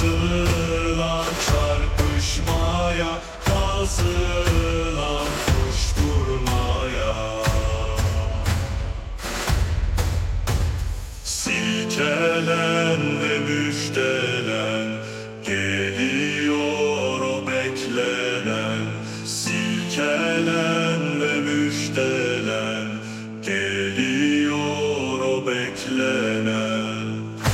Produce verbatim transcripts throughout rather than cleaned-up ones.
Hazırlan çarpışmaya, hazırlan koşturmaya. Silkelen ve müjdelen, geliyor o beklenen. Silkelen ve müjdelen, geliyor o beklenen.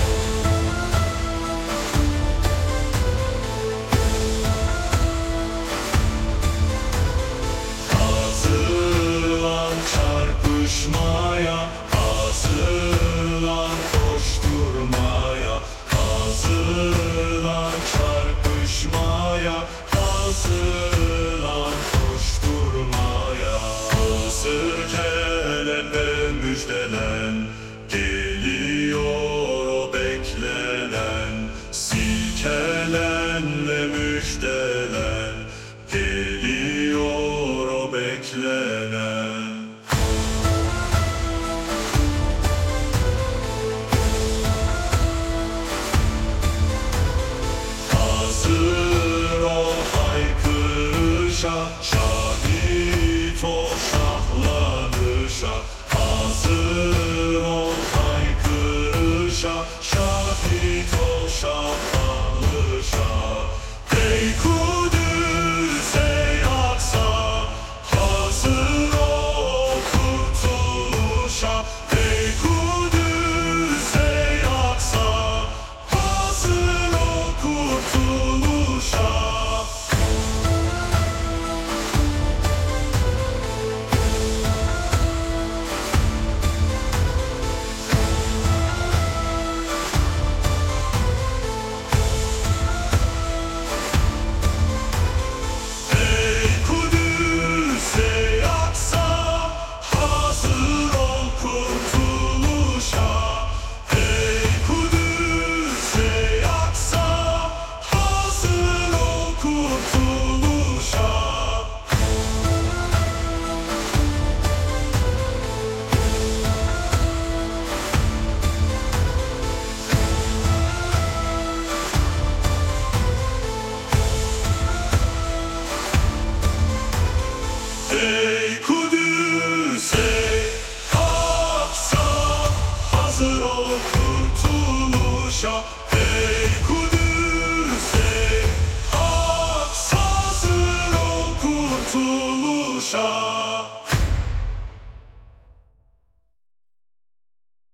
Hazırlan çarpışmaya, hazırlan koşturmaya. Hazırlan çarpışmaya, hazırlan koşturmaya. Silkelen ve müjdelen, geliyor o beklenen. Silkelen ve müjdelen, geliyor o beklenen. Hazır ol haykırışa, şahit ol şahlanışa. Hazır ol haykırışa, şahit ol şahlanışa. Ey Kudüs, ey Aksa, hazır ol kurtuluşa. Ey Kudüs, ey Aksa, hazır ol kurtuluşa. Ey Kudüs, ey Aksa, hazır ol kurtuluşa. Ey Kudüs, ey Aksa, hazır ol kurtuluşa. Ey Kudüs, ey Aksa, hazır ol kurtuluşa. Ey Kudüs, ey Aksa, hazır ol kurtuluşa.